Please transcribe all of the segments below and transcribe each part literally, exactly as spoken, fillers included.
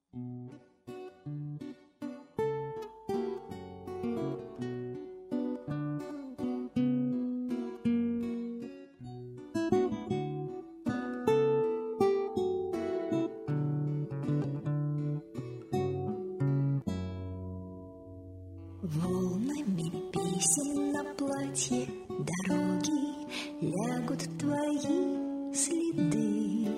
Волнами писем на платье дороги лягут твои следы.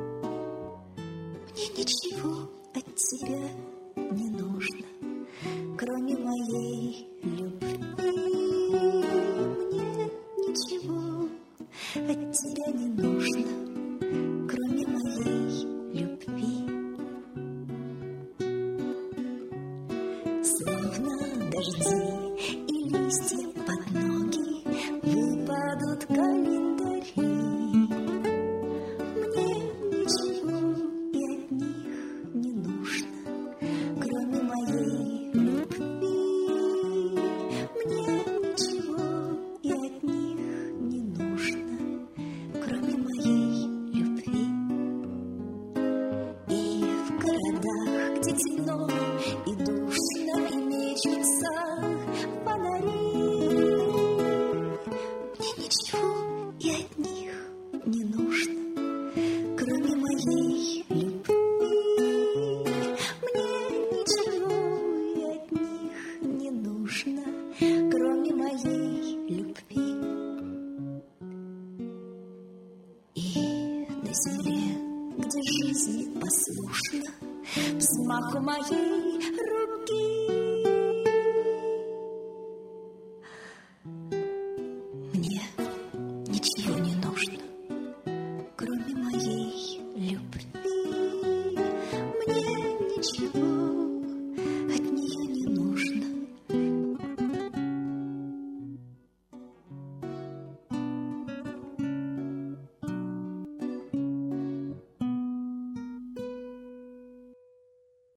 Мне ничего от тебя не нужно, кроме моей любви. Мне ничего от тебя не нужно, кроме моей любви. Словно дожди и листья под ноги выпадут календари. Мне ничего и от них не нужно, кроме моей любви. Мне ничего и от них не нужно, кроме моей любви. И в городах, где темно и душно, и мечутся фонари, мне ничего и от них не нужно, кроме моей любви. Мне ничего и от них не нужно, кроме моей любви. И на земле, где жизнь послушна взмаху моей руки, мне ничего не нужно, кроме моей любви. Мне ничего